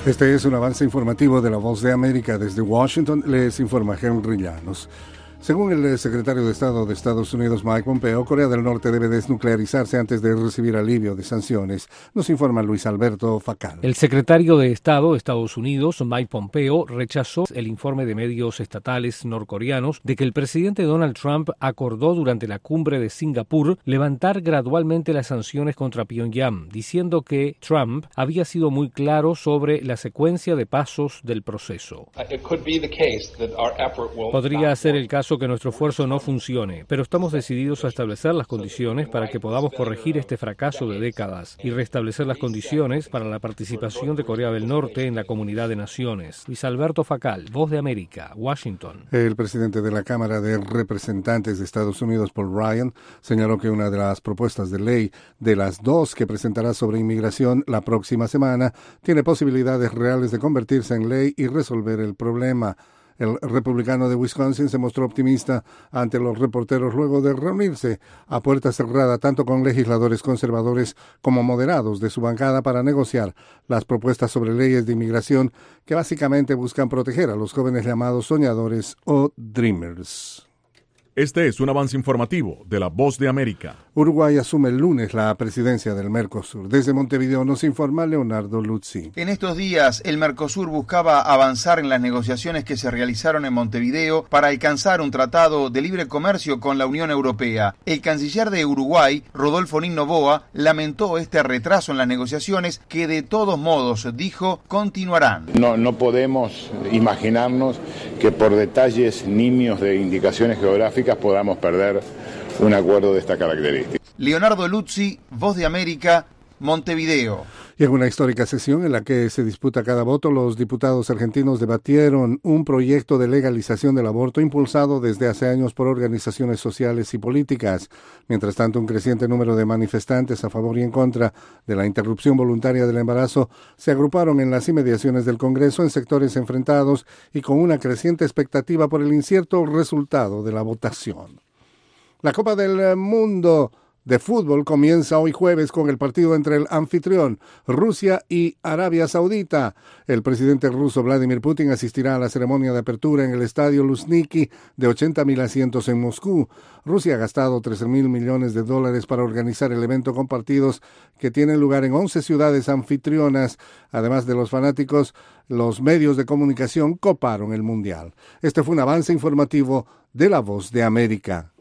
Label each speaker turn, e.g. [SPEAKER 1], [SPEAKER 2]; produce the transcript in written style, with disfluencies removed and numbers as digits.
[SPEAKER 1] Este es un avance informativo de La Voz de América. Desde Washington les informa Henry Llanos. Según el secretario de Estado de Estados Unidos, Mike Pompeo, Corea del Norte debe desnuclearizarse antes de recibir alivio de sanciones. Nos informa Luis Alberto Facal.
[SPEAKER 2] El secretario de Estado de Estados Unidos, Mike Pompeo, rechazó el informe de medios estatales norcoreanos de que el presidente Donald Trump acordó durante la cumbre de Singapur levantar gradualmente las sanciones contra Pyongyang, diciendo que Trump había sido muy claro sobre la secuencia de pasos del proceso. Podría ser el caso que nuestro esfuerzo no funcione, pero estamos decididos a establecer las condiciones para que podamos corregir este fracaso de décadas y restablecer las condiciones para la participación de Corea del Norte en la comunidad de naciones. Luis Alberto Facal, Voz de América, Washington.
[SPEAKER 1] El presidente de la Cámara de Representantes de Estados Unidos, Paul Ryan, señaló que una de las propuestas de ley de las dos que presentará sobre inmigración la próxima semana tiene posibilidades reales de convertirse en ley y resolver el problema. El republicano de Wisconsin se mostró optimista ante los reporteros luego de reunirse a puerta cerrada tanto con legisladores conservadores como moderados de su bancada para negociar las propuestas sobre leyes de inmigración que básicamente buscan proteger a los jóvenes llamados soñadores o dreamers.
[SPEAKER 3] Este es un avance informativo de La Voz de América.
[SPEAKER 1] Uruguay asume el lunes la presidencia del Mercosur. Desde Montevideo nos informa Leonardo Luzzi.
[SPEAKER 4] En estos días, el Mercosur buscaba avanzar en las negociaciones que se realizaron en Montevideo para alcanzar un tratado de libre comercio con la Unión Europea. El canciller de Uruguay, Rodolfo Noboa, lamentó este retraso en las negociaciones que de todos modos, dijo, continuarán.
[SPEAKER 5] No podemos imaginarnos que por detalles nimios de indicaciones geográficas podamos perder un acuerdo de esta característica.
[SPEAKER 4] Leonardo Luzzi, Voz de América, Montevideo.
[SPEAKER 1] Y en una histórica sesión en la que se disputa cada voto, los diputados argentinos debatieron un proyecto de legalización del aborto impulsado desde hace años por organizaciones sociales y políticas. Mientras tanto, un creciente número de manifestantes a favor y en contra de la interrupción voluntaria del embarazo se agruparon en las inmediaciones del Congreso en sectores enfrentados y con una creciente expectativa por el incierto resultado de la votación. La Copa del Mundo de fútbol comienza hoy jueves con el partido entre el anfitrión, Rusia y Arabia Saudita. El presidente ruso Vladimir Putin asistirá a la ceremonia de apertura en el estadio Luzhniki de 80.000 asientos en Moscú. Rusia ha gastado $13.000 millones para organizar el evento con partidos que tienen lugar en 11 ciudades anfitrionas. Además de los fanáticos, los medios de comunicación coparon el mundial. Este fue un avance informativo de La Voz de América.